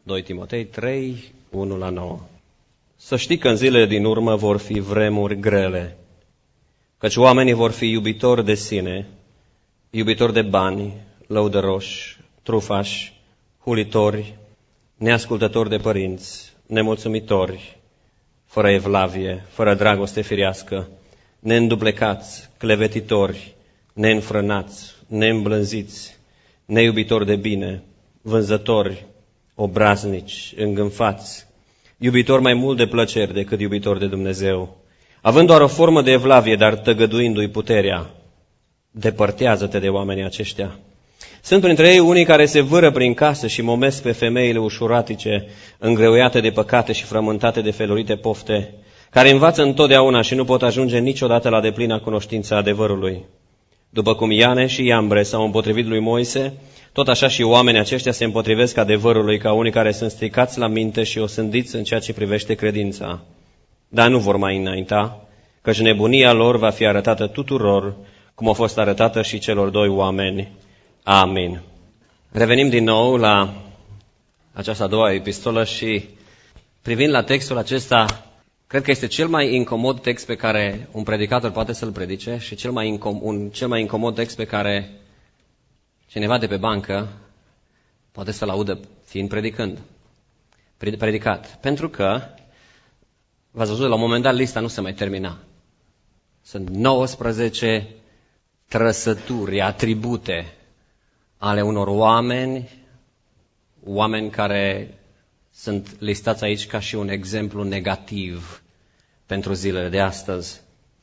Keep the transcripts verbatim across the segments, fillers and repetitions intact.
doi Timotei trei, unu la nouă. Să știi că în zilele din urmă vor fi vremuri grele, căci oamenii vor fi iubitori de sine, iubitori de bani, lăudăroși, trufași, hulitori, neascultători de părinți, nemulțumitori, fără evlavie, fără dragoste firească, neînduplecați, clevetitori, neînfrânați, neîmblânziți, neiubitori de bine, vânzători, obraznici, îngânfați, iubitori mai mult de plăceri decât iubitori de Dumnezeu, având doar o formă de evlavie, dar tăgăduindu-i puterea. Depărtează-te de oamenii aceștia. Sunt printre ei unii care se vâră prin casă și momesc pe femeile ușuratice, îngreuiate de păcate și frământate de felurite pofte, care învață întotdeauna și nu pot ajunge niciodată la deplina cunoștință a adevărului. După cum Iane și Iambre s-au împotrivit lui Moise, tot așa și oamenii aceștia se împotrivesc adevărului ca unii care sunt stricați la minte și osândiți în ceea ce privește credința. Dar nu vor mai înainta, căci nebunia lor va fi arătată tuturor, cum a fost arătată și celor doi oameni. Amin. Revenim din nou la această a doua epistolă și privind la textul acesta, cred că este cel mai incomod text pe care un predicator poate să-l predice și cel mai, incom- un, cel mai incomod text pe care cineva de pe bancă poate să-l audă fiind predicând, predicat. Pentru că, v-ați văzut, la un moment dat lista nu se mai termina. Sunt nouăsprezece trăsături, atribute ale unor oameni, oameni care sunt listați aici ca și un exemplu negativ pentru zilele de astăzi.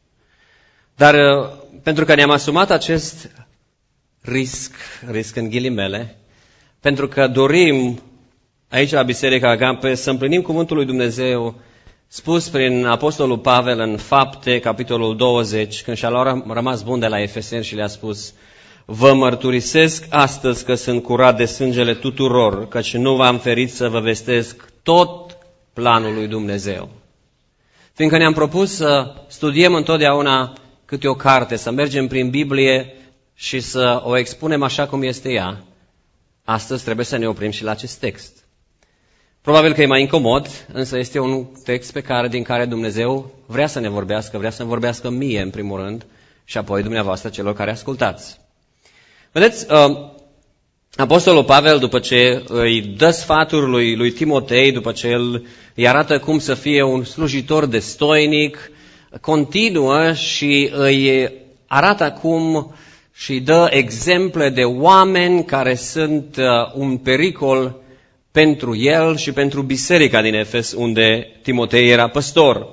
Dar pentru că ne-am asumat acest risc, risc în ghilimele, pentru că dorim aici la Biserica Agape să împlinim cuvântul lui Dumnezeu spus prin Apostolul Pavel în Fapte, capitolul douăzeci, când și-a rămas bun de la Efeseni și le-a spus: vă mărturisesc astăzi că sunt curat de sângele tuturor, căci nu v-am ferit să vă vestesc tot planul lui Dumnezeu. Fiindcă ne-am propus să studiem întotdeauna câte o carte, să mergem prin Biblie și să o expunem așa cum este ea, astăzi trebuie să ne oprim și la acest text. Probabil că e mai incomod, însă este un text pe care, din care Dumnezeu vrea să ne vorbească, vrea să-mi vorbească mie în primul rând și apoi dumneavoastră celor care ascultați. Vedeți, Apostolul Pavel, după ce îi dă sfaturi lui, lui Timotei, după ce el îi arată cum să fie un slujitor destoinic, continuă și îi arată acum și dă exemple de oameni care sunt un pericol pentru el și pentru biserica din Efes, unde Timotei era păstor.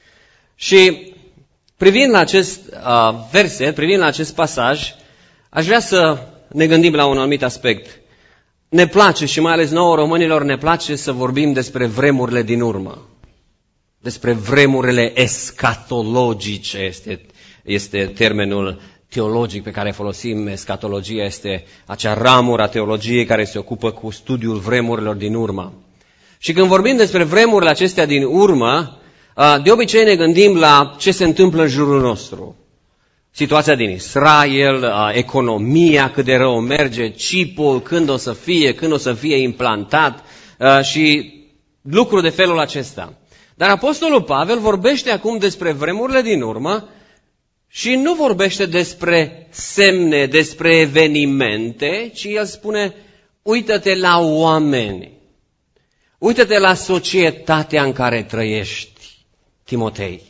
Și privind la acest uh, verset, privind la acest pasaj, aș vrea să ne gândim la un anumit aspect. Ne place, și mai ales nouă românilor, ne place să vorbim despre vremurile din urmă. Despre vremurile escatologice este, este termenul teologic pe care folosim. Escatologia este acea ramură a teologiei care se ocupă cu studiul vremurilor din urmă. Și când vorbim despre vremurile acestea din urmă, de obicei ne gândim la ce se întâmplă în jurul nostru. Situația din Israel, economia, cât de rău merge, chipul, când o să fie, când o să fie implantat și lucruri de felul acesta. Dar Apostolul Pavel vorbește acum despre vremurile din urmă și nu vorbește despre semne, despre evenimente, ci el spune: uită-te la oameni, uită-te la societatea în care trăiești, Timotei.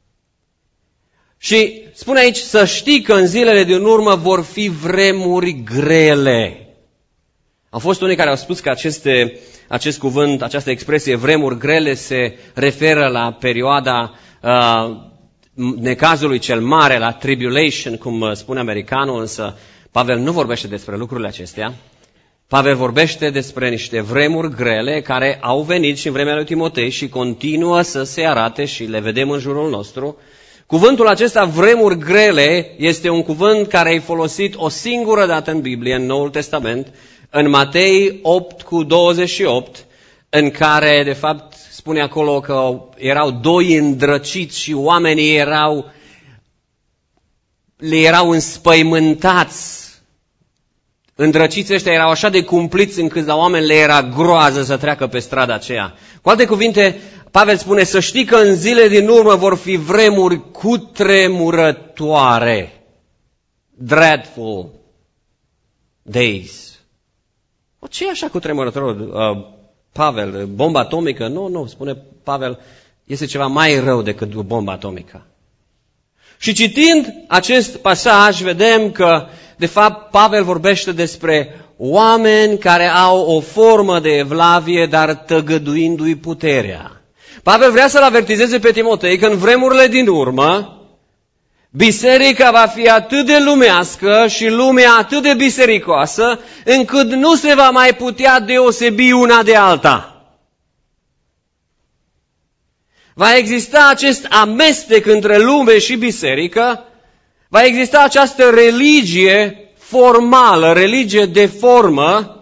Și spune aici să știi că în zilele din urmă vor fi vremuri grele. Au fost unii care au spus că aceste, acest cuvânt, această expresie vremuri grele se referă la perioada uh, necazului cel mare, la tribulation, cum spune americanul, însă Pavel nu vorbește despre lucrurile acestea. Pavel vorbește despre niște vremuri grele care au venit și în vremea lui Timotei și continuă să se arate și le vedem în jurul nostru. Cuvântul acesta, vremuri grele, este un cuvânt care e folosit o singură dată în Biblie, în Noul Testament, în Matei opt cu douăzeci și opt, în care, de fapt, spune acolo că erau doi îndrăciți și oamenii erau, le erau înspăimântați Îndrăciți ăștia erau așa de cumpliți încât la oameni le era groază să treacă pe strada aceea. Cu alte cuvinte, Pavel spune să știi că în zile din urmă vor fi vremuri cutremurătoare. Dreadful days. O, ce e așa cutremurător, uh, Pavel? Bomba atomică? Nu, nu, spune Pavel, este ceva mai rău decât o bombă atomică. Și citind acest pasaj, vedem că, de fapt, Pavel vorbește despre oameni care au o formă de evlavie, dar tăgăduindu-i puterea. Pavel vrea să-l avertizeze pe Timotei că în vremurile din urmă, biserica va fi atât de lumească și lumea atât de bisericoasă, încât nu se va mai putea deosebi una de alta. Va exista acest amestec între lume și biserică, va exista această religie formală, religie de formă,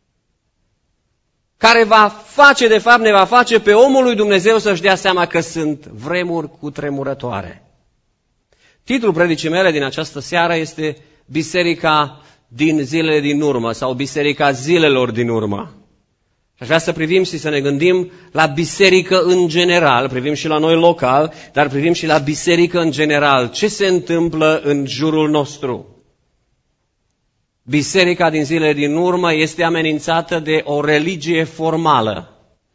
care va face, de fapt, ne va face pe omul lui Dumnezeu să-și dea seama că sunt vremuri cutremurătoare. Titlul predicii mele din această seară este Biserica din zilele din urmă sau Biserica zilelor din urmă. Aș vrea să privim și să ne gândim la biserică în general, privim și la noi local, dar privim și la biserică în general. Ce se întâmplă în jurul nostru? Biserica din zilele din urmă este amenințată de o religie formală.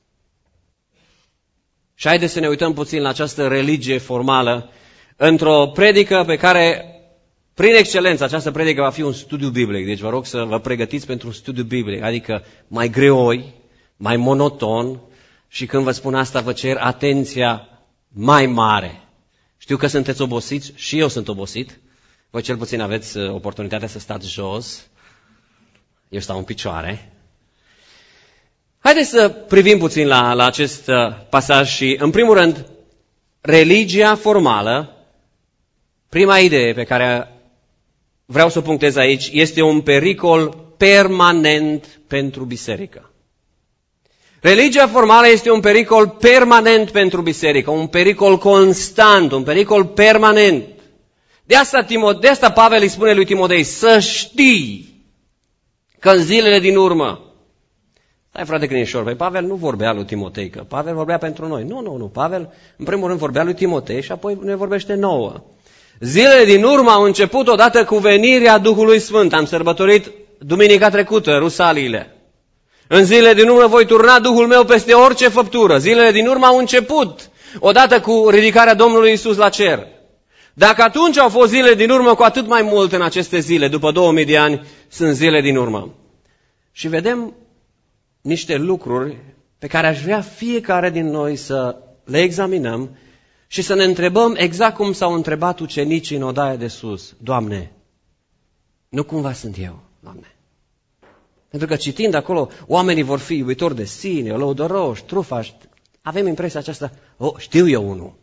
Și haideți să ne uităm puțin la această religie formală într-o predică pe care, prin excelență, această predică va fi un studiu biblic. Deci vă rog să vă pregătiți pentru un studiu biblic, adică mai greoi, mai monoton și când vă spun asta vă cer atenția mai mare. Știu că sunteți obosiți și eu sunt obosit. Voi cel puțin aveți oportunitatea să stați jos. Eu stau în picioare. Haideți să privim puțin la, la acest pasaj și, în primul rând, religia formală, prima idee pe care vreau să o punctez aici, este un pericol permanent pentru biserică. Religia formală este un pericol permanent pentru biserică, un pericol constant, un pericol permanent. De asta, Timo- de asta Pavel îi spune lui Timotei să știi că în zilele din urmă, stai frate Crinișor, păi Pavel nu vorbea lui Timotei, că Pavel vorbea pentru noi. Nu, nu, nu, Pavel în primul rând vorbea lui Timotei și apoi ne vorbește nouă. Zilele din urmă au început odată cu venirea Duhului Sfânt. Am sărbătorit duminica trecută Rusaliile. În zilele din urmă voi turna Duhul meu peste orice făptură. Zilele din urmă au început odată cu ridicarea Domnului Iisus la cer. Dacă atunci au fost zile din urmă, cu atât mai mult în aceste zile, după două mii de ani, sunt zile din urmă. Și vedem niște lucruri pe care aș vrea fiecare din noi să le examinăm și să ne întrebăm exact cum s-au întrebat ucenicii în odaia de sus. Doamne, nu cumva sunt eu, Doamne? Pentru că citind acolo, oamenii vor fi iubitori de sine, lăudăroși, trufași. Avem impresia aceasta, oh, știu eu unul.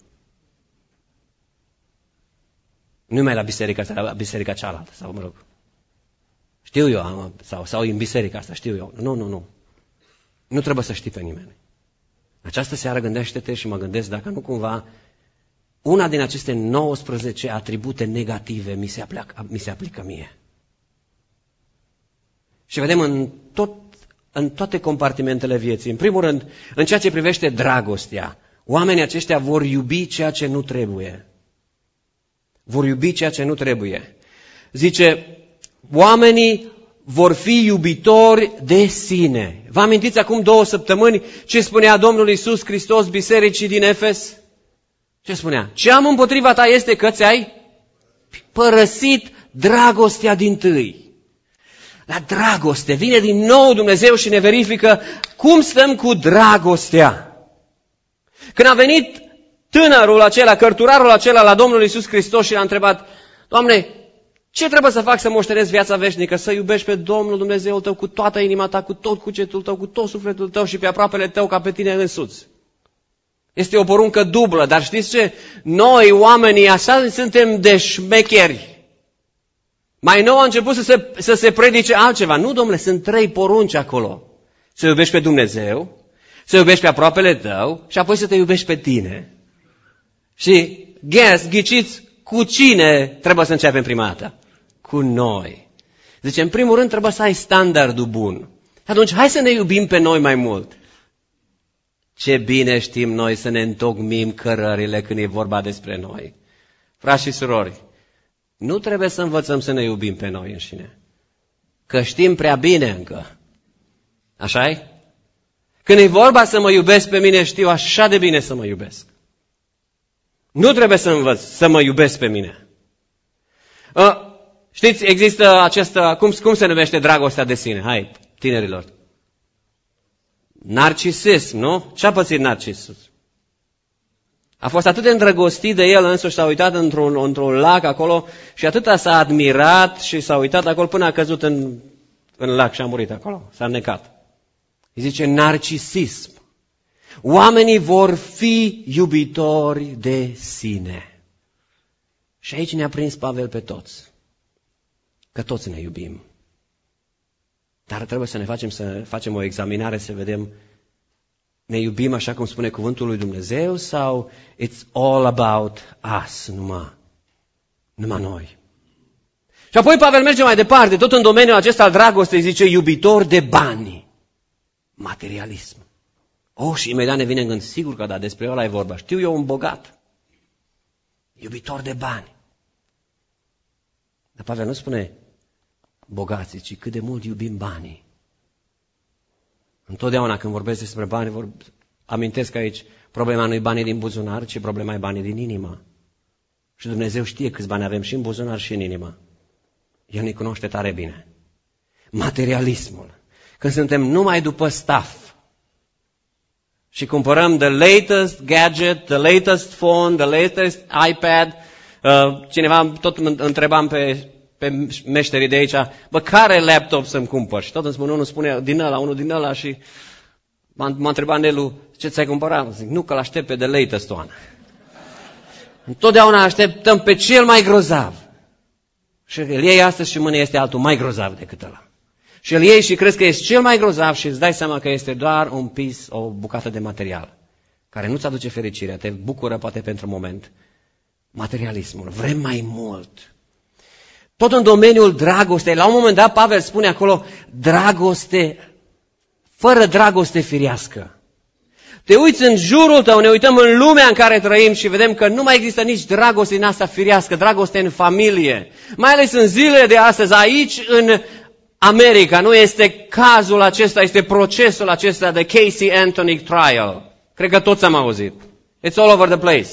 Nu mai la biserica asta, la biserica cealaltă, sau mă rog. Știu eu, sau, sau în biserica asta, știu eu. Nu, nu, nu. Nu trebuie să știi pe nimeni. Această seară gândește-te și mă gândesc dacă nu cumva una din aceste nouăsprezece atribute negative mi se aplică, mi se aplică mie. Și vedem în, tot, în toate compartimentele vieții. În primul rând, în ceea ce privește dragostea. Oamenii aceștia vor iubi ceea ce nu trebuie. Vor iubi ceea ce nu trebuie. Zice, oamenii vor fi iubitori de sine. Vă amintiți acum două săptămâni ce spunea Domnul Iisus Hristos bisericii din Efes? Ce spunea? Ce am împotriva ta este că ți-ai părăsit dragostea dintâi. La dragoste vine din nou Dumnezeu și ne verifică cum stăm cu dragostea. Când a venit tânărul acela, cărturarul acela la Domnul Iisus Hristos și l-a întrebat, Doamne, ce trebuie să fac să moștenesc viața veșnică? Să iubești pe Domnul Dumnezeul tău cu toată inima ta, cu tot cugetul tău, cu tot sufletul tău și pe aproapele tău ca pe tine însuți. Este o poruncă dublă, dar știți ce? Noi, oamenii, așa suntem de șmecheri. Mai nou a început să se, să se predice altceva. Nu, domnule, sunt trei porunci acolo. Să iubești pe Dumnezeu, să iubești pe aproapele tău și apoi să te iubești pe tine. Și, guess, ghiciți, cu cine trebuie să începem prima dată? Cu noi. Zice, în primul rând trebuie să ai standardul bun. Atunci, hai să ne iubim pe noi mai mult. Ce bine știm noi să ne întocmim cărările când e vorba despre noi. Frați și surori, nu trebuie să învățăm să ne iubim pe noi înșine. Că știm prea bine încă. Așa-i? Când e vorba să mă iubesc pe mine, știu așa de bine să mă iubesc. Nu trebuie să învăț să mă iubesc pe mine. Uh, știți, există această, cum, cum se numește dragostea de sine? Hai, tinerilor. Narcisism, nu? Ce a pățit Narcisus? A fost atât de îndrăgostit de el însuși, s-a uitat într-un, într-un lac acolo și atâta s-a admirat și s-a uitat acolo până a căzut în, în lac și a murit acolo, s-a necat. Îi zice narcisism. Oamenii vor fi iubitori de sine. Și aici ne-a prins Pavel pe toți. Că toți ne iubim. Dar trebuie să ne facem, să facem o examinare, să vedem, ne iubim așa cum spune cuvântul lui Dumnezeu sau it's all about us, numai, numai noi. Și apoi Pavel merge mai departe, tot în domeniul acesta al dragostei, zice iubitor de bani, materialism. Oh, și imediat ne vine în gând, sigur că da, despre ăla e vorba. Știu eu un bogat, iubitor de bani. Dar Pavel nu spune bogații, ci cât de mult iubim banii. Întotdeauna când vorbesc despre bani, vor... amintesc aici, problema nu e banii din buzunar, ci problema e banii din inimă. Și Dumnezeu știe câți bani avem și în buzunar și în inimă. El ne cunoaște tare bine. Materialismul. Când suntem numai după stuff și cumpărăm the latest gadget, the latest phone, the latest iPad, uh, cineva tot întrebam pe pe meșterii de aici, bă, care laptop să-mi cumpăr? Și tot îmi spune, unul spune din ăla, unul din ăla și m-a, m-a întrebat Nelu, ce ți-ai cumpărat? Zic, nu, că l-aștept pe the latest one. Întotdeauna așteptăm pe cel mai grozav. Și îl iei astăzi și mâine este altul mai grozav decât ăla. Și îl iei și crezi că este cel mai grozav și îți dai seama că este doar un piece, o bucată de material, care nu-ți aduce fericirea, te bucură poate pentru moment. Materialismul, vrem mai mult. Tot în domeniul dragostei, la un moment dat Pavel spune acolo, dragoste, fără dragoste firească. Te uiți în jurul tău, ne uităm în lumea în care trăim și vedem că nu mai există nici dragoste din asta firească, dragoste în familie. Mai ales în zilele de astăzi, aici în America, nu este cazul acesta, este procesul acesta de Casey Anthony trial. Cred că toți am auzit. It's all over the place.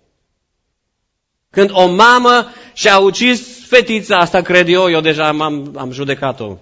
Când o mamă și-a ucis fetița asta, cred eu, eu deja am, am judecat-o.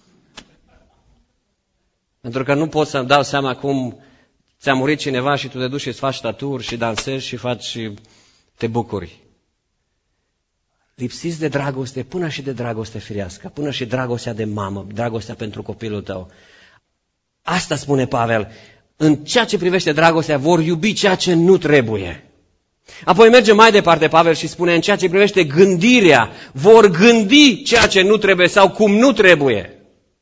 Pentru că nu pot să-mi dau seama cum ți-a murit cineva și tu te duci și îți faci taturi și dansezi și faci și te bucuri. Lipsiți de dragoste, până și de dragoste firească, până și dragostea de mamă, dragostea pentru copilul tău. Asta spune Pavel, în ceea ce privește dragostea vor iubi ceea ce nu trebuie. Apoi merge mai departe Pavel și spune, în ceea ce privește gândirea, vor gândi ceea ce nu trebuie sau cum nu trebuie.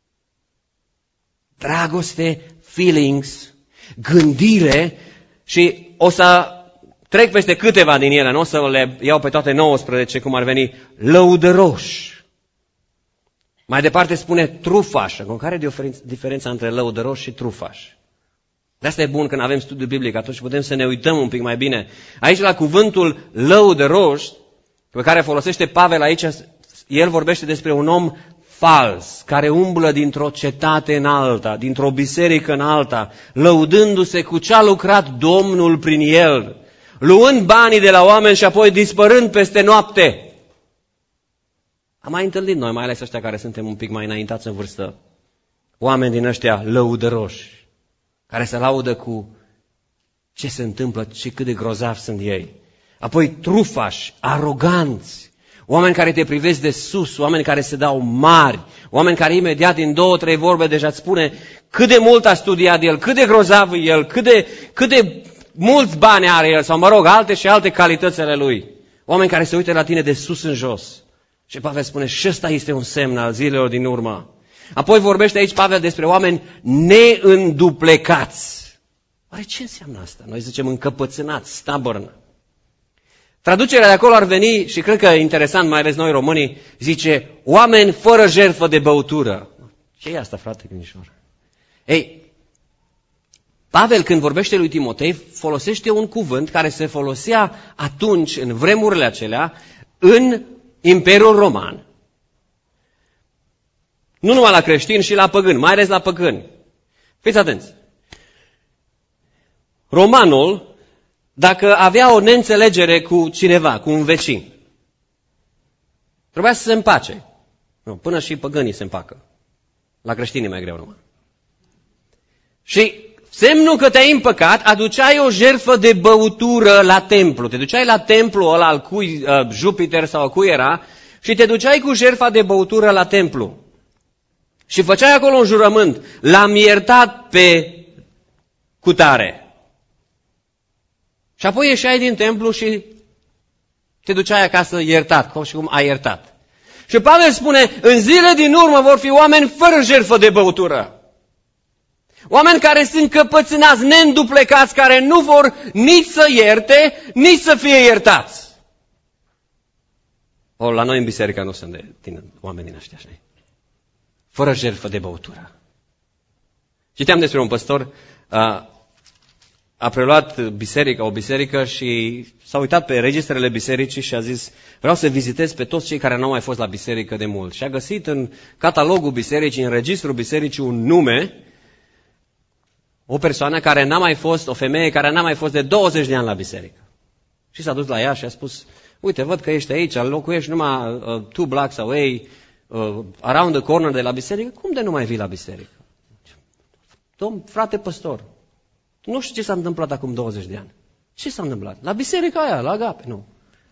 Dragoste, feelings, gândire și o să trec peste câteva din ele, nu o să le iau pe toate nouăsprezece, cum ar veni, lăudăroși. Mai departe spune trufaș. Care e diferența între lăudăroși și trufaș? De asta e bun când avem studiu biblic, atunci putem să ne uităm un pic mai bine. Aici la cuvântul lăudăroși, pe care folosește Pavel aici, el vorbește despre un om fals, care umblă dintr-o cetate în alta, dintr-o biserică în alta, lăudându-se cu ce a lucrat Domnul prin el, luând banii de la oameni și apoi dispărând peste noapte. Am mai întâlnit noi, mai ales ăștia care suntem un pic mai înaintați în vârstă, oameni din ăștia lăudăroși, care se laudă cu ce se întâmplă și cât de grozavi sunt ei. Apoi trufași, aroganți, oameni care te privesc de sus, oameni care se dau mari, oameni care imediat din două, trei vorbe deja îți spune cât de mult a studiat el, cât de grozav e el, cât de, cât de mulți bani are el, sau mă rog, alte și alte calități ale lui. Oameni care se uită la tine de sus în jos. Și Pavel spune, și ăsta este un semn al zilelor din urmă. Apoi vorbește aici Pavel despre oameni neînduplecați. Oare ce înseamnă asta? Noi zicem încăpățânați, stubborn. Traducerea de acolo ar veni, și cred că e interesant, mai ales noi românii, zice, oameni fără jertfă de băutură. Ce e asta, frate Gânișor? Ei, Pavel, când vorbește lui Timotei, folosește un cuvânt care se folosea atunci, în vremurile acelea, în Imperiul Roman. Nu numai la creștini, și la păgâni, mai ales la păgâni. Fiți atenți. Romanul, dacă avea o neînțelegere cu cineva, cu un vecin, trebuia să se împace. Nu, până și păgânii se împacă. La creștini e mai greu numai. Și semnul că te-ai împăcat, aduceai o jertfă de băutură la templu. Te duceai la templu ăla al cui uh, Jupiter sau cui era și te duceai cu jertfa de băutură la templu. Și făceai acolo un jurământ. L-am iertat pe cutare. Și apoi ieșeai din templu și te duceai acasă iertat, cum și cum ai iertat. Și Pavel spune, în zile din urmă vor fi oameni fără jertfă de băutură. Oameni care sunt căpățânați, neînduplecați, care nu vor nici să ierte, nici să fie iertați. O, la noi în biserică nu sunt de tine, oameni din ăștia, așa. Fără jertfă de băutură. Citeam despre un păstor, a, a preluat biserica, o biserică și s-a uitat pe registrele bisericii și a zis, vreau să vizitez pe toți cei care n-au mai fost la biserică de mult. Și a găsit în catalogul bisericii, în registrul bisericii, un nume, o persoană care n-a mai fost, o femeie care n-a mai fost de douăzeci de ani la biserică. Și s-a dus la ea și a spus, uite, văd că ești aici, locuiești numai uh, two blocks away, uh, around the corner de la biserică, cum de nu mai vii la biserică? Domn, frate păstor, nu știu ce s-a întâmplat acum douăzeci de ani. Ce s-a întâmplat? La biserica aia, la Agape, nu.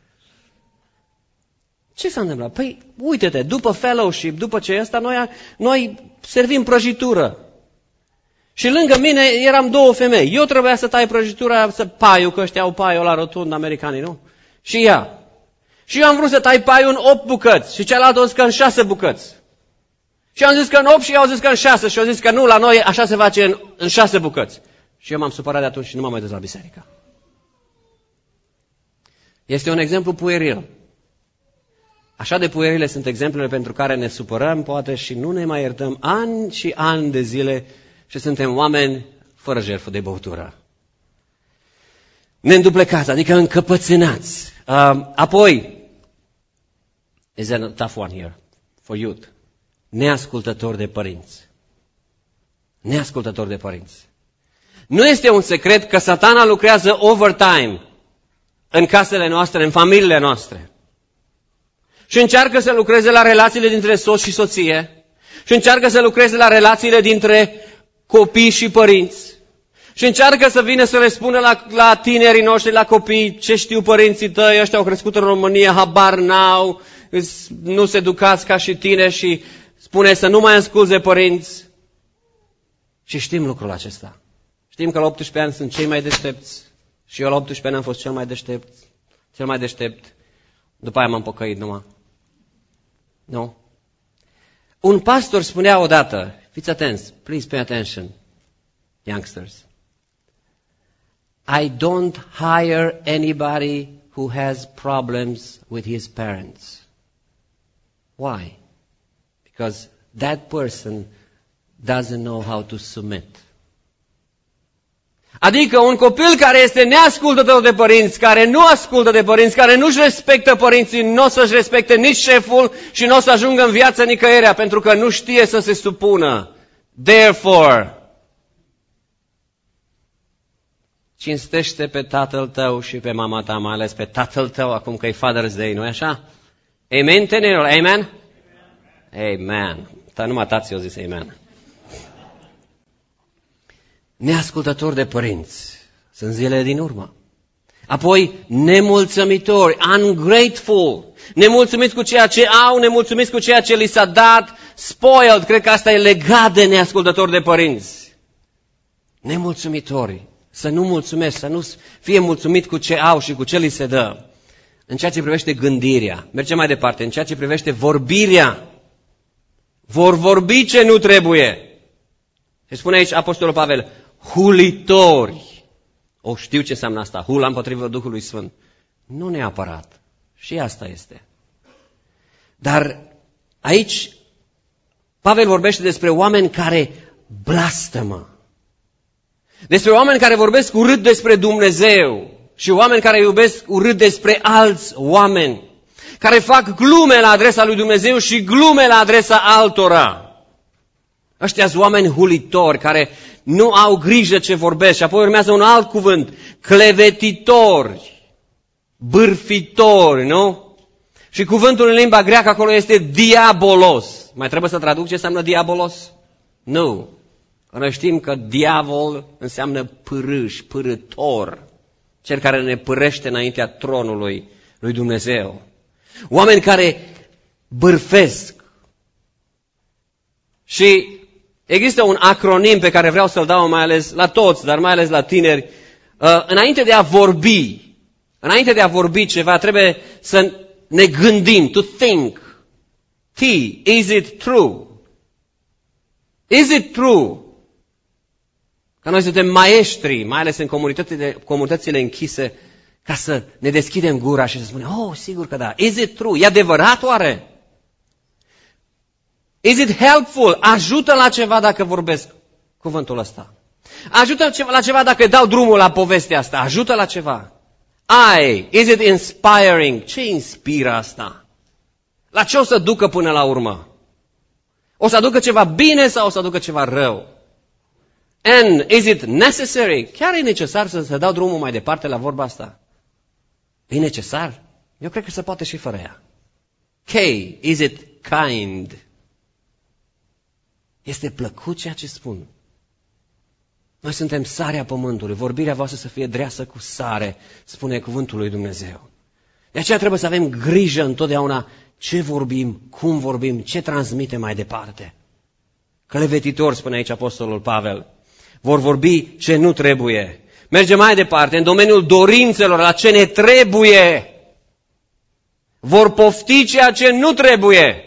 Ce s-a întâmplat? Păi, uite-te, după fellowship, după ce asta, noi, noi servim prăjitură. Și lângă mine eram două femei. Eu trebuia să tai prăjitura, să paiul, că ăștia au paiul la rotund, americanii, nu? Și ea. Și eu am vrut să tai paiul în opt bucăți. Și cealaltă a zis că în șase bucăți. Și am zis că în opt și eu au zis că în șase. Și au zis că nu, la noi așa se face în, în șase bucăți. Și eu m-am supărat de atunci și nu m-am mai dus la biserică. Este un exemplu pueril. Așa de puerile sunt exemplele pentru care ne supărăm, poate, și nu ne mai iertăm ani și ani de zile și suntem oameni fără jertfă de băutură. Neînduplecați, adică încăpățânați. Uh, apoi, is a tough one here for youth. Neascultători de părinți. Neascultători de părinți. Nu este un secret că Satana lucrează overtime în casele noastre, în familiile noastre. Și încearcă să lucreze la relațiile dintre soț și soție. Și încearcă să lucreze la relațiile dintre copii și părinți. Și încearcă să vină să le spună la, la tinerii noștri, la copii, ce știu părinții tăi, ăștia au crescut în România, habar n-au, nu se educați ca și tine și spune să nu mai asculți de părinți. Și știm lucrul acesta. Știm că la optsprezece ani sunt cei mai deștepți și eu la optsprezece ani am fost cel mai deștept, cel mai deștept. După aia m-am pocăit numai. Nu? Un pastor spunea odată, fiți atenți, please pay attention, youngsters. I don't hire anybody who has problems with his parents. Why? Because that person doesn't know how to submit. Adică un copil care este neascultător de părinți, care nu ascultă de părinți, care nu-și respectă părinții, nu o să-și respecte nici șeful și nu o să ajungă în viață nicăierea, pentru că nu știe să se supună. Therefore, cinstește pe tatăl tău și pe mama ta, mai ales pe tatăl tău, acum că e Father's Day, nu-i așa? Amen, tenerilor? Amen? Amen. Dar numai tații au zis amen. Neascultători de părinți. Sunt zilele din urmă. Apoi, nemulțumitori, ungrateful. Nemulțumiți cu ceea ce au, nemulțumiți cu ceea ce li s-a dat, spoiled. Cred că asta e legat de neascultători de părinți. Nemulțumitori. Să nu mulțumesc, să nu fie mulțumit cu ce au și cu ce li se dă. În ceea ce privește gândirea. Mergem mai departe. În ceea ce privește vorbirea. Vor vorbi ce nu trebuie. Și spune aici Apostolul Pavel, hulitori. O, știu ce înseamnă asta, hula împotriva Duhului Sfânt. Nu neapărat. Și asta este. Dar aici Pavel vorbește despre oameni care blastămă. Despre oameni care vorbesc urât despre Dumnezeu și oameni care iubesc urât despre alți oameni, care fac glume la adresa lui Dumnezeu și glume la adresa altora. Ăștia sunt oameni hulitori care nu au grijă ce vorbesc și apoi urmează un alt cuvânt, clevetitori, bârfitori, nu? Și cuvântul în limba greacă acolo este diabolos. Mai trebuie să traduc ce înseamnă diabolos? Nu. Noi știm că diavol înseamnă pârâș, pârâtor, cel care ne pârăște înaintea tronului lui Dumnezeu. Oameni care bârfesc. Și există un acronim pe care vreau să-l dau mai ales la toți, dar mai ales la tineri. Înainte de a vorbi, înainte de a vorbi ceva, trebuie să ne gândim, to think. T, is it true? Is it true? Că noi suntem maestri, mai ales în comunitățile, comunitățile închise, ca să ne deschidem gura și să spunem, oh, sigur că da. Is it true? E adevărat oare? Is it helpful? Ajută la ceva dacă vorbesc cuvântul ăsta. Ajută la ceva dacă dau drumul la povestea asta. Ajută la ceva. I, is it inspiring? Ce inspiră asta? La ce o să ducă până la urmă? O să aducă ceva bine sau o să aducă ceva rău? And is it necessary? Chiar e necesar să se dau drumul mai departe la vorba asta? E necesar? Eu cred că se poate și fără ea. K, is it kind? Este plăcut ceea ce spun. Noi suntem sarea pământului. Vorbirea voastră să fie dreasă cu sare, spune cuvântul lui Dumnezeu. De aceea trebuie să avem grijă întotdeauna ce vorbim, cum vorbim, ce transmitem mai departe. Clevetitor, spune aici apostolul Pavel, vor vorbi ce nu trebuie. Merge mai departe, în domeniul dorințelor, la ce ne trebuie. Vor pofti ceea ce nu trebuie.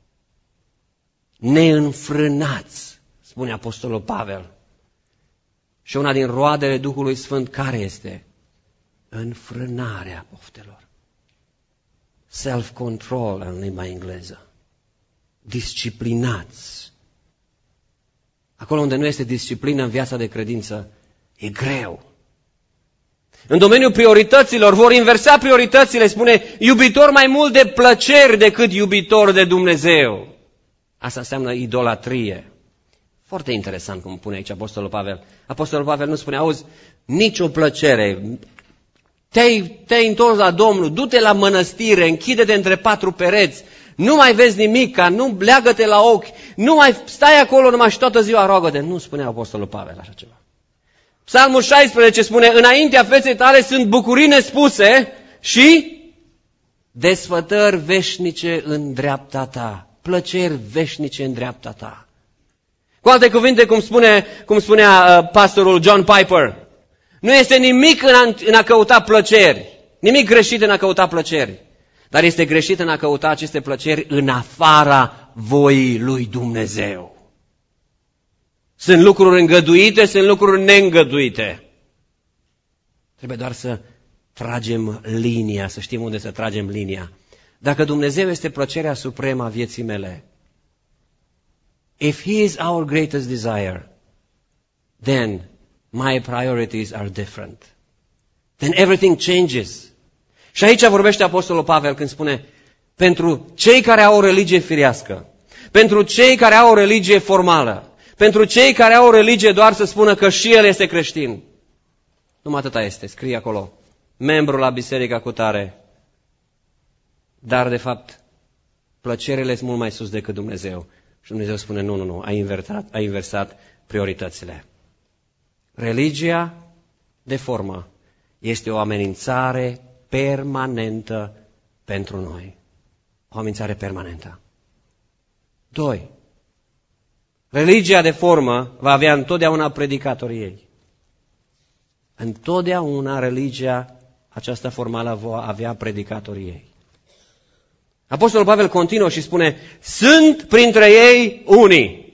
Neînfrânați, spune apostolul Pavel. Și una din roadele Duhului Sfânt care este? Înfrânarea poftelor. Self-control în limba engleză. Disciplinați. Acolo unde nu este disciplină în viața de credință, e greu. În domeniul priorităților, vor inversa prioritățile, spune, iubitor mai mult de plăceri decât iubitor de Dumnezeu. Asta înseamnă idolatrie. Foarte interesant cum pune aici apostolul Pavel. Apostolul Pavel nu spune, auzi, nicio plăcere, te-ai, te-ai întors la Domnul, du-te la mănăstire, închide-te între patru pereți, nu mai vezi nimica, nu leagă-te la ochi, nu mai stai acolo numai și toată ziua roagă-te. Nu spune apostolul Pavel așa ceva. Psalmul șaisprezece spune, înaintea feței tale sunt bucurii nespuse și desfătări veșnice în dreapta ta, plăceri veșnice în dreapta ta. Cu alte cuvinte, cum, spune, cum spunea uh, pastorul John Piper, nu este nimic în a, în a căuta plăceri, nimic greșit în a căuta plăceri, dar este greșit în a căuta aceste plăceri în afara voii lui Dumnezeu. Sunt lucruri îngăduite, sunt lucruri neîngăduite. Trebuie doar să tragem linia, să știm unde să tragem linia. Dacă Dumnezeu este plăcerea supremă a vieții mele, if He is our greatest desire, then my priorities are different. Then everything changes. Și aici vorbește apostolul Pavel când spune, pentru cei care au o religie firească, pentru cei care au o religie formală, pentru cei care au o religie doar să spună că și el este creștin. Numai atâta este, scrie acolo, membru la biserica cutare, dar de fapt plăcerile sunt mult mai sus decât Dumnezeu. Și Dumnezeu spune, nu, nu, nu, ai inversat, ai inversat prioritățile. Religia de formă este o amenințare permanentă pentru noi. O amenințare permanentă. Doi. Religia de formă va avea întotdeauna predicatorii ei. Întotdeauna religia aceasta formală va avea predicatorii ei. Apostolul Pavel continuă și spune, sunt printre ei unii.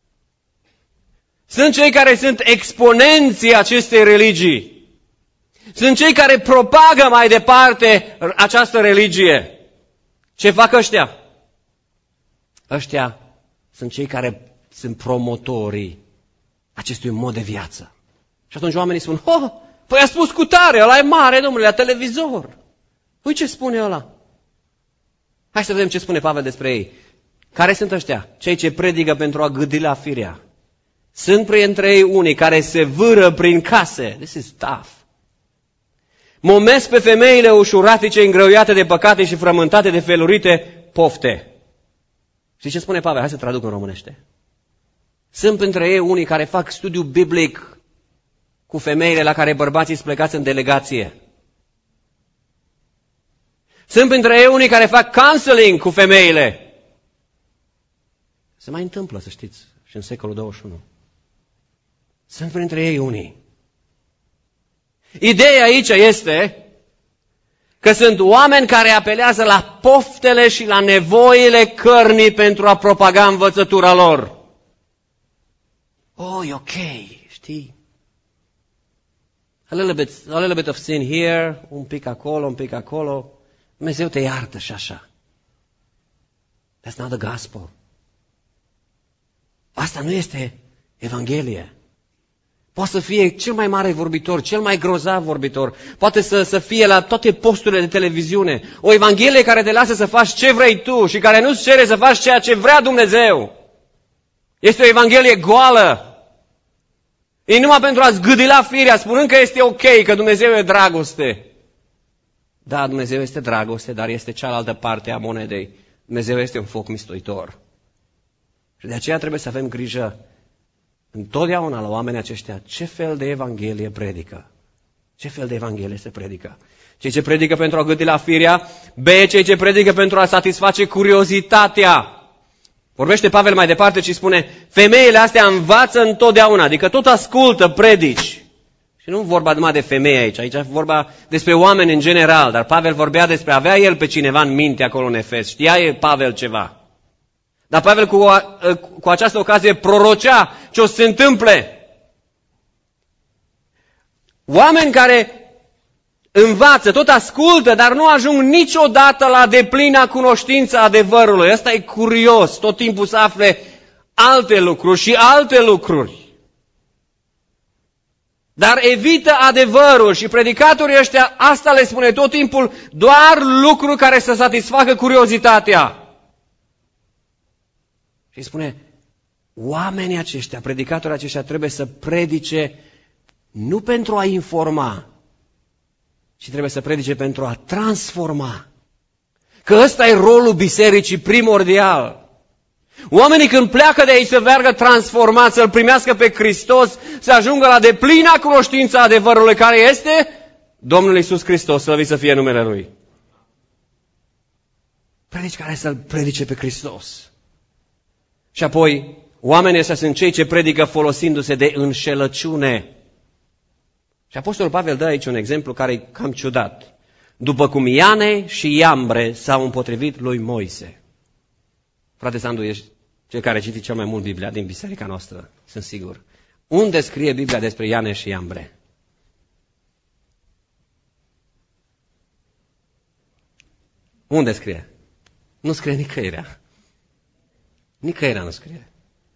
Sunt cei care sunt exponenții acestei religii. Sunt cei care propagă mai departe această religie. Ce fac ăștia? Ăștia sunt cei care sunt promotorii acestui mod de viață. Și atunci oamenii spun, oh, păi a spus cu tare, ăla e mare, domnule, la televizor. Uite ce spune ăla. Hai să vedem ce spune Pavel despre ei. Care sunt ăștia? Cei ce predică pentru a gâdila firea. Sunt printre ei unii care se vâră prin case. This is tough. Momesc pe femeile ușuratice, îngreuiate de păcate și frământate de felurite pofte. Și ce spune Pavel? Hai să traduc în românește. Sunt printre ei unii care fac studiu biblic cu femeile la care bărbații sunt plecați în delegație. Sunt printre ei unii care fac counseling cu femeile. Se mai întâmplă, să știți, și în secolul douăzeci și unu. Sunt printre ei unii. Ideea aici este că sunt oameni care apelează la poftele și la nevoile cărnii pentru a propaga învățătura lor. Oh, e ok, știi? A little bit, a little bit of sin here, un pic acolo, un pic acolo. Dumnezeu te iartă și așa. That's not the gospel. Asta nu este Evanghelie. Poate să fie cel mai mare vorbitor, cel mai grozav vorbitor. Poate să, să fie la toate posturile de televiziune. O Evanghelie care te lasă să faci ce vrei tu și care nu-ți cere să faci ceea ce vrea Dumnezeu. Este o Evanghelie goală. E numai pentru a-ți gâdila firea, spunând că este ok, că Dumnezeu e dragoste. Da, Dumnezeu este dragoste, dar este cealaltă parte a monedei. Dumnezeu este un foc mistuitor. Și de aceea trebuie să avem grijă întotdeauna la oamenii aceștia ce fel de Evanghelie predică. Ce fel de Evanghelie se predică? Cei ce predică pentru a gâdila firea, B, cei ce predică pentru a satisface curiozitatea. Vorbește Pavel mai departe și spune, femeile astea învață întotdeauna, adică tot ascultă predici. Și nu vorba numai de femei aici, aici vorba despre oameni în general, dar Pavel vorbea despre, avea el pe cineva în minte acolo în Efes, știa Pavel ceva. Dar Pavel cu, cu această ocazie prorocea ce o să se întâmple. Oameni care învață, tot ascultă, dar nu ajung niciodată la deplina cunoștință adevărului. Ăsta e curios, tot timpul să afle alte lucruri și alte lucruri. Dar evită adevărul și predicatorii ăștia, asta le spune tot timpul, doar lucruri care să satisfacă curiozitatea. Și spune, oamenii aceștia, predicatorii aceștia trebuie să predice nu pentru a informa, ci trebuie să predice pentru a transforma. Că ăsta e rolul bisericii primordial. Oamenii când pleacă de aici să meargă transformați, să-L primească pe Hristos, să ajungă la deplina cunoștința adevărului care este Domnul Iisus Hristos, slăvit să fie numele Lui. Predici care să-L predice pe Hristos. Și apoi, oamenii ăștia sunt cei ce predică folosindu-se de înșelăciune. Și Apostolul Pavel dă aici un exemplu care e cam ciudat. După cum Iane și Iambre s-au împotrivit lui Moise. Frate Sandu, ești cel care citi cel mai mult Biblia din biserica noastră, sunt sigur. Unde scrie Biblia despre Iane și Iambre? Unde scrie? Nu scrie nicăirea. Nicăirea nu scrie.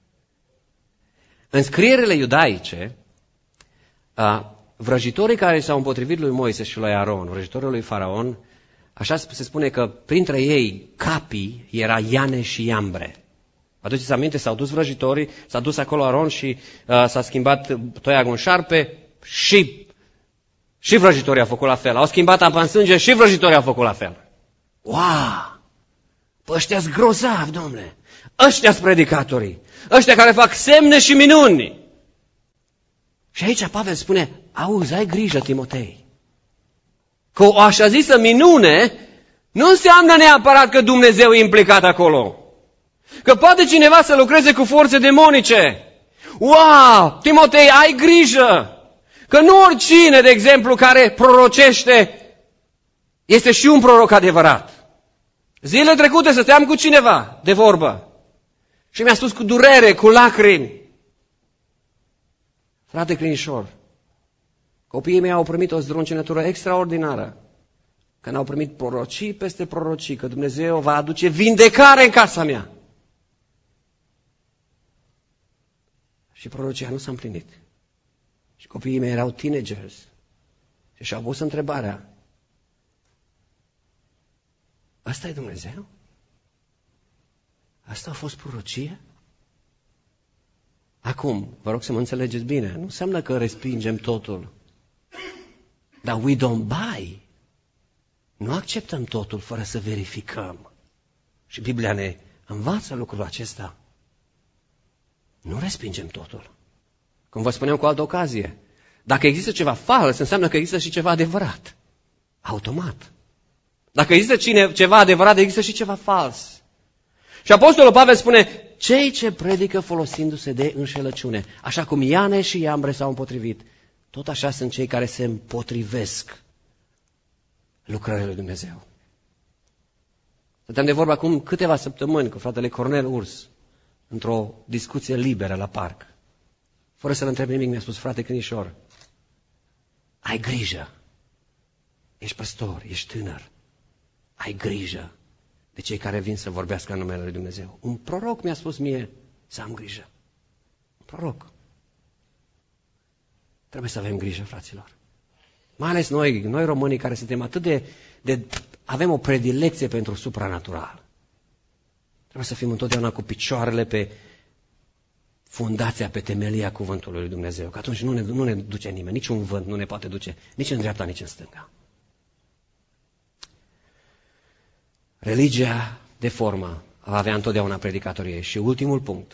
În scrierile iudaice, vrăjitorii care s-au împotrivit lui Moise și lui Aron, vrăjitorii lui Faraon, așa se spune că printre ei capii era Iane și Iambre. Aduceți aminte, s-au dus vrăjitorii, s-a dus acolo Aron și uh, s-a schimbat toiagul în șarpe și, și vrăjitorii au făcut la fel. Au schimbat apa în sânge și vrăjitorii au făcut la fel. Wow! Păi ăștia-s grozavi, domnule! Ăștia-s predicatorii! Ăștia care fac semne și minuni! Și aici Pavel spune, auzi, ai grijă, Timotei! Că o așa zisă minune nu înseamnă neapărat că Dumnezeu e implicat acolo. Că poate cineva să lucreze cu forțe demonice. Wow! Timotei, ai grijă! Că nu oricine, de exemplu, care prorocește, este și un proroc adevărat. Zilele trecute stăteam cu cineva de vorbă și mi-a spus cu durere, cu lacrimi. Frate Crinișor, Copiii mei au primit o zdruncinătură extraordinară, când au primit prorocii peste prorocii, că Dumnezeu va aduce vindecare în casa mea. Și prorocia nu s-a împlinit. Și copiii mei erau teenagers. Și și-au pus întrebarea, asta e Dumnezeu? Asta a fost prorocie? Acum, vă rog să mă înțelegeți bine, nu înseamnă că respingem totul. Dar we don't buy. Nu acceptăm totul fără să verificăm. Și Biblia ne învață lucrul acesta. Nu respingem totul. Cum vă spuneam cu altă ocazie, dacă există ceva fals, înseamnă că există și ceva adevărat. Automat. Dacă există cine, ceva adevărat, există și ceva fals. Și Apostolul Pavel spune, cei ce predică folosindu-se de înșelăciune, așa cum Iane și Iambre s-au împotrivit, tot așa sunt cei care se împotrivesc lucrările lui Dumnezeu. Stăteam de vorbă acum câteva săptămâni cu fratele Cornel Urs, într-o discuție liberă la parc. Fără să-l întreb nimic, mi-a spus, frate Cânișor, ai grijă. Ești păstor, ești tânăr. Ai grijă de cei care vin să vorbească în numele lui Dumnezeu. Un proroc mi-a spus mie să am grijă. Un proroc. Trebuie să avem grijă, fraților. Mai ales noi, noi românii care suntem atât de, de... avem o predilecție pentru supranatural. Trebuie să fim întotdeauna cu picioarele pe fundația, pe temelia cuvântului lui Dumnezeu. Că atunci nu ne, nu ne duce nimeni, niciun vânt nu ne poate duce nici în dreapta, nici în stânga. Religia de formă va avea întotdeauna predicatorii ei. Și ultimul punct.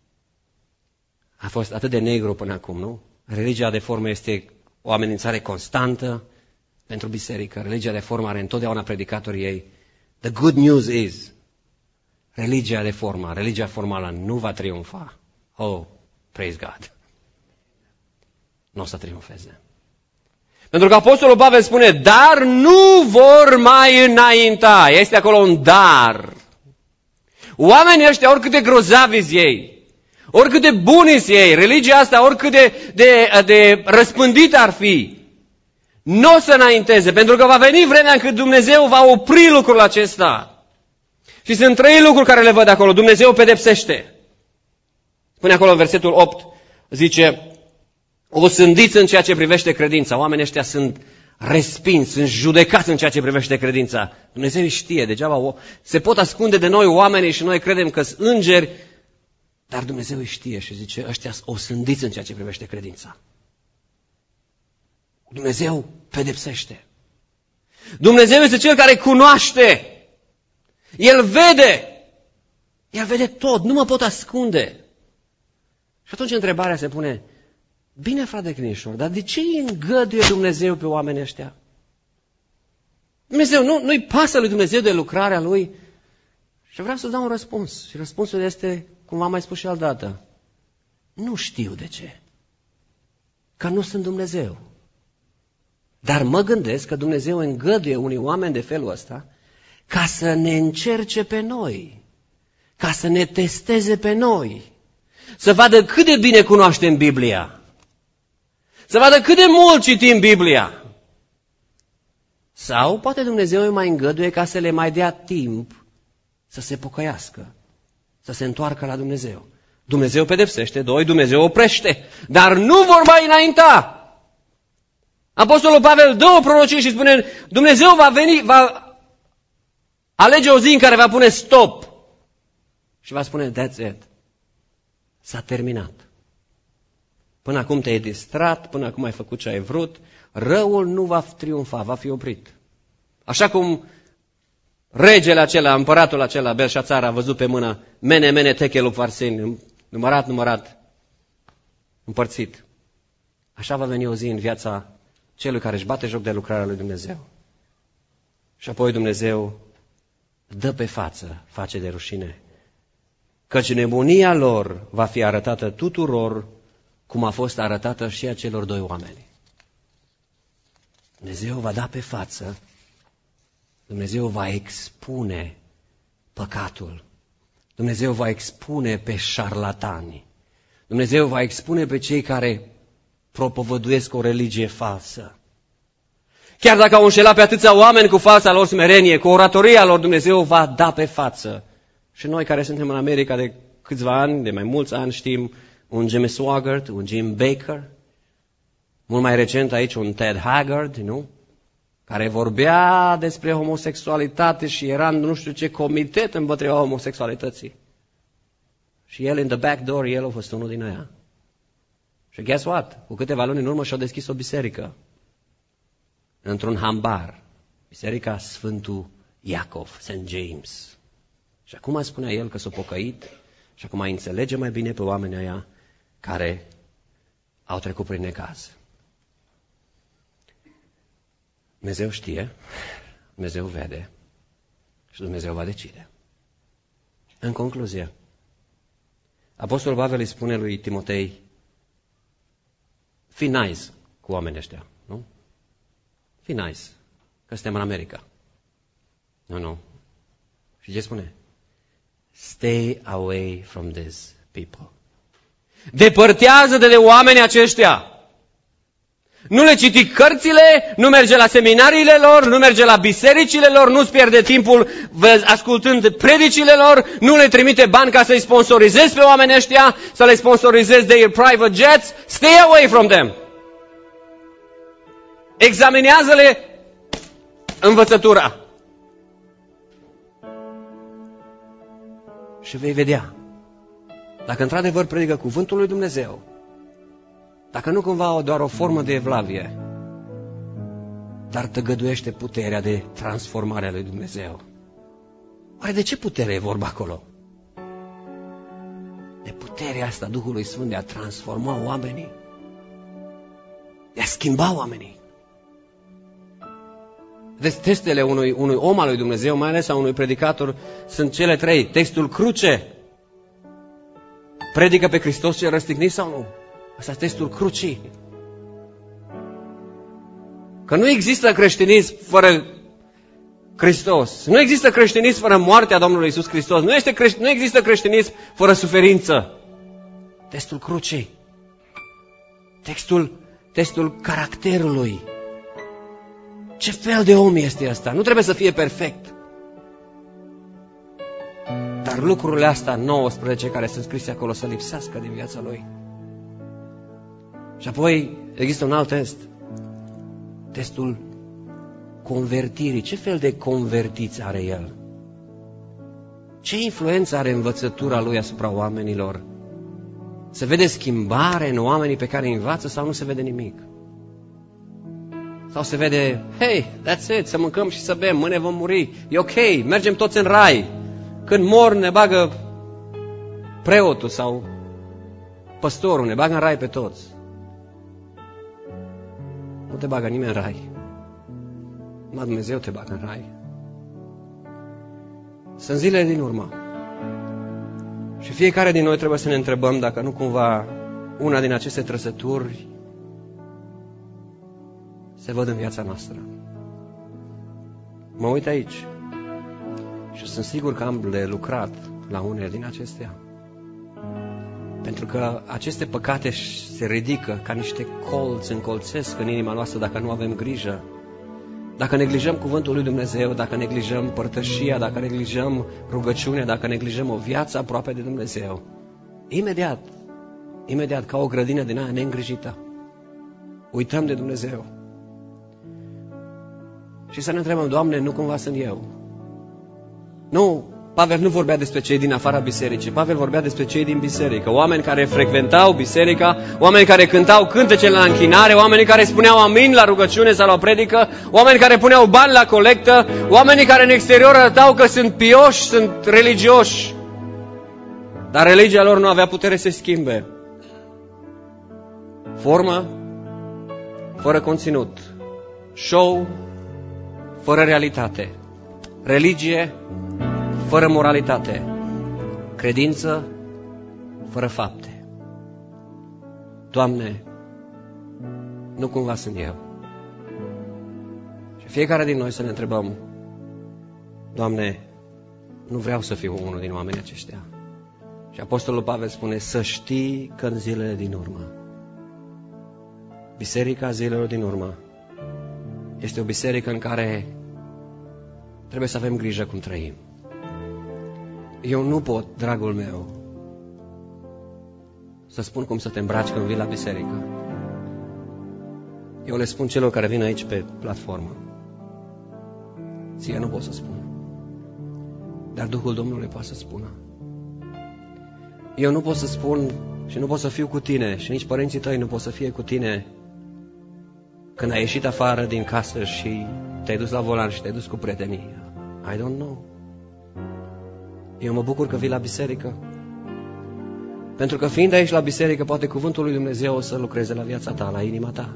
A fost atât de negru până acum, nu? Religia de formă este o amenințare constantă pentru biserică. Religia de formă are întotdeauna predicatorii ei. The good news is, religia de formă, religia formală nu va triumfa. Oh, praise God. Nu o să triumfeze. Pentru că Apostolul Pavel spune, dar nu vor mai înainta. Este acolo un dar. Oamenii ăștia, oricât de grozavi ei, oricât de buni ei, religia asta, oricât de, de, de răspândită ar fi, nu o să înainteze, pentru că va veni vremea în când Dumnezeu va opri lucrul acesta. Și sunt trei lucruri care le văd acolo. Dumnezeu pedepsește. Spune acolo în versetul opt, zice, o sândiți în ceea ce privește credința. Oamenii ăștia sunt respinși, sunt judecați în ceea ce privește credința. Dumnezeu știe, degeaba o, se pot ascunde de noi oamenii și noi credem că sunt îngeri, dar Dumnezeu îi știe și zice, ăștia o sândiți în ceea ce privește credința. Dumnezeu pedepsește. Dumnezeu este Cel care cunoaște. El vede. El vede tot, nu mă pot ascunde. Și atunci întrebarea se pune, bine, frate Cânișor, dar de ce îi îngăduie Dumnezeu pe oamenii ăștia? Dumnezeu, nu, nu-i pasă lui Dumnezeu de lucrarea Lui? Și vreau să dau un răspuns. Și răspunsul este, cum v-am mai spus și altădată, nu știu de ce. Că nu sunt Dumnezeu. Dar mă gândesc că Dumnezeu îngăduie unii oameni de felul ăsta ca să ne încerce pe noi, ca să ne testeze pe noi, să vadă cât de bine cunoaștem Biblia, să vadă cât de mult citim Biblia. Sau poate Dumnezeu îi mai îngăduie ca să le mai dea timp să se pocăiască, să se întoarcă la Dumnezeu. Dumnezeu pedepsește, doi, Dumnezeu oprește, dar nu vor mai înainta. Apostolul Pavel dă o prorocie și spune, Dumnezeu va veni, va alege o zi în care va pune stop și va spune, that's it. S-a terminat. Până acum te-ai distrat, până acum ai făcut ce ai vrut, răul nu va triumfa, va fi oprit. Așa cum regele acela, împăratul acela, Belșațar, a văzut pe mână, mene, mene, techelu parsin, numărat, numărat, împărțit. Așa va veni o zi în viața celui care își bate joc de lucrarea lui Dumnezeu. Și apoi Dumnezeu dă pe față, face de rușine, căci nebunia lor va fi arătată tuturor, cum a fost arătată și a celor doi oameni. Dumnezeu va da pe față, Dumnezeu va expune păcatul, Dumnezeu va expune pe șarlatani, Dumnezeu va expune pe cei care propovăduiesc o religie falsă. Chiar dacă au înșelat pe atâția oameni cu falsa lor smerenie, cu oratoria lor, Dumnezeu va da pe față. Și noi care suntem în America de câțiva ani, de mai mulți ani, știm un Jimmy Swaggart, un Jim Baker, mult mai recent aici un Ted Haggard, nu? Care vorbea despre homosexualitate și era în nu știu ce comitet împotriva homosexualității. Și el, in the back door, el a fost unul din aia. Și guess what? Cu câteva luni în urmă și-a deschis o biserică. Într-un hambar. Biserica Sfântul Iacov, Saint James. Și acum spunea el că s-a pocăit și acum înțelege mai bine pe oamenii aia care au trecut prin necaz. Dumnezeu știe, Dumnezeu vede și Dumnezeu va decide. În concluzie, Apostolul Pavel îi spune lui Timotei, fii nice cu oamenii ăștia, nu? Fii nice, că suntem în America. Nu, nu. Și ce spune? Stay away from these people. Depărtează-te de oamenii aceștia. Nu le citi cărțile, nu merge la seminariile lor, nu merge la bisericile lor, nu-ți pierde timpul ascultând predicile lor, nu le trimite bani ca să-i sponsorizezi pe oamenii ăștia, să le sponsorizezi their private jets. Stay away from them. Examinează-le învățătura. Și vei vedea dacă într-adevăr predică cuvântul lui Dumnezeu, dacă nu cumva doar o formă de evlavie, dar tăgăduiește puterea de transformare a lui Dumnezeu. Oare de ce putere e vorba acolo? De puterea asta Duhului Sfânt de a transforma oamenii, de a schimba oamenii. Deci testele unui, unui om al lui Dumnezeu, mai ales a unui predicator, sunt cele trei. Textul cruce. Predică pe Hristos cel răstignit sau nu? Asta e testul crucii. Că nu există creștinism fără Hristos. Nu există creștinism fără moartea Domnului Iisus Hristos. Nu, este creș- nu există creștinism fără suferință. Testul crucii. Textul, testul caracterului. Ce fel de om este ăsta? Nu trebuie să fie perfect. Dar lucrurile astea nouăsprezece care sunt scrise acolo să lipsească din viața lui. Și apoi există un alt test. Testul convertirii. Ce fel de convertiți are el? Ce influență are învățătura lui asupra oamenilor? Se vede schimbare în oamenii pe care îi învață sau nu se vede nimic? Sau se vede, hey, that's it, să mâncăm și să bem, mâine vom muri, e ok, mergem toți în rai. Când mor ne bagă preotul sau păstorul, ne bagă în rai pe toți. Nu te bagă nimeni în rai. Numai Dumnezeu te bagă în rai. Sunt zilele din urmă. Și fiecare din noi trebuie să ne întrebăm dacă nu cumva una din aceste trăsături se văd în viața noastră. Mă uit aici și sunt sigur că am de lucrat la unele din acestea. Pentru că aceste păcate se ridică ca niște colți, încolțesc în inima noastră dacă nu avem grijă. Dacă neglijăm cuvântul lui Dumnezeu, dacă neglijăm părtășia, dacă neglijăm rugăciunea, dacă neglijăm o viață aproape de Dumnezeu, imediat, imediat ca o grădină din aia neîngrijită, uităm de Dumnezeu. Și să ne întrebăm, Doamne, nu cumva sunt eu? Nu, Pavel nu vorbea despre cei din afara bisericii, Pavel vorbea despre cei din biserică, oameni care frecventau biserica, oameni care cântau cântecele la închinare, oameni care spuneau amin la rugăciune sau la predică, oameni care puneau bani la colectă, oamenii care în exterior arătau că sunt pioși, sunt religioși, dar religia lor nu avea putere să se schimbe. Formă fără conținut, show fără realitate, religie fără moralitate, credință fără fapte. Doamne, nu cumva sunt eu? Și fiecare din noi să ne întrebăm, Doamne, nu vreau să fiu unul din oamenii aceștia. Și Apostolul Pavel spune, să știi că în zilele din urmă Biserica zilelor din urmă este o biserică în care trebuie să avem grijă cum trăim. Eu nu pot, dragul meu, să spun cum să te îmbraci când vii la biserică. Eu le spun celor care vin aici pe platformă. Ție nu pot să spun. Dar Duhul Domnului poate să spună. Eu nu pot să spun și nu pot să fiu cu tine și nici părinții tăi nu pot să fie cu tine când ai ieșit afară din casă și te-ai dus la volan și te-ai dus cu prietenii. I don't know. Eu mă bucur că vii la biserică. Pentru că fiind aici la biserică, poate cuvântul lui Dumnezeu o să lucreze la viața ta, la inima ta.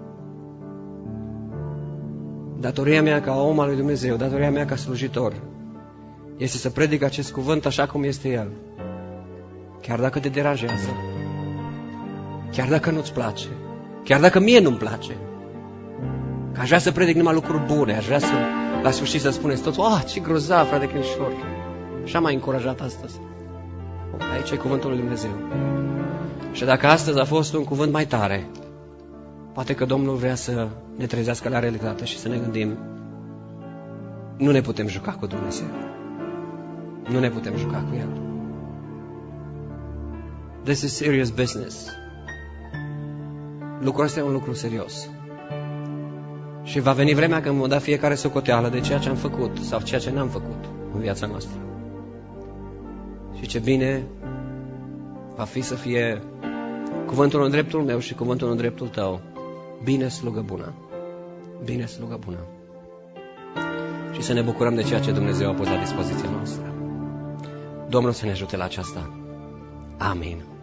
Datoria mea ca om al lui Dumnezeu, datoria mea ca slujitor, este să predic acest cuvânt așa cum este el. Chiar dacă te deranjează, chiar dacă nu-ți place, chiar dacă mie nu-mi place. Că aș vrea să predic numai lucruri bune, aș vrea să, la sfârșit să spuneți toți, oh, ce grozav, frate Crișor. Așa m-a încurajat astăzi. Aici e cuvântul lui Dumnezeu. Și dacă astăzi a fost un cuvânt mai tare, poate că Domnul vrea să ne trezească la realitate și să ne gândim, nu ne putem juca cu Dumnezeu. Nu ne putem juca cu El. This is serious business. Lucrul ăsta e un lucru serios. Și va veni vremea când vom da fiecare socoteală de ceea ce am făcut sau ceea ce n-am făcut în viața noastră. Și ce bine va fi să fie cuvântul în dreptul meu și cuvântul în dreptul tău. Bine, slugă bună. Bine, slugă bună. Și să ne bucurăm de ceea ce Dumnezeu a pus la dispoziția noastră. Domnul să ne ajute la aceasta. Amin.